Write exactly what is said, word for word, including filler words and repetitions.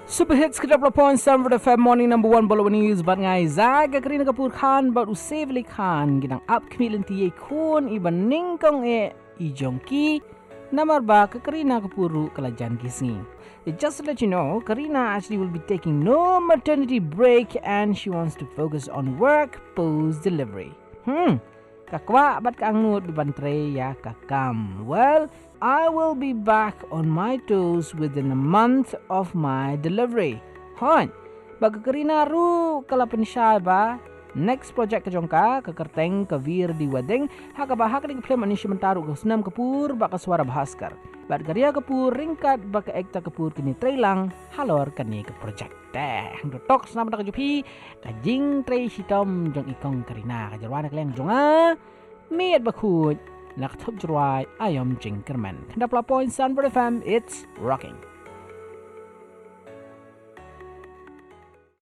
Super hits ke double point seven F M morning number one bolo news bat ngai zaga Kareena Kapoor Khan bat Saif Ali Khan gidang up kemilan ti kun iban ningkong e ijongki namar ba ke Kareena Kapoor kalajan kisni. Just to let you know, Kareena actually will be taking no maternity break and she wants to focus on work post delivery. Hmm. Kakwa bat ka angnut bibantre ya kakam. Well, I will be back on my toes within a month of my delivery. Hon, bagi Kareena ru kala penisya ba next project ke jongka ke kerteng ke vir di wedding haka ba haka ding film anisya mentaru ke Sonam Kapoor baka suara Bhaskar. Bat Kareena Kapoor ringkat baka ekta Kapoor kini trailang halor kani ke project. Teh, hang tok senam tak jupi kajing tray hitam jong ikong Kareena kajarwana keleng jonga miat bakut. Nak top dry, I am Jinkerman. Kanda point Sunbird F M, it's rocking.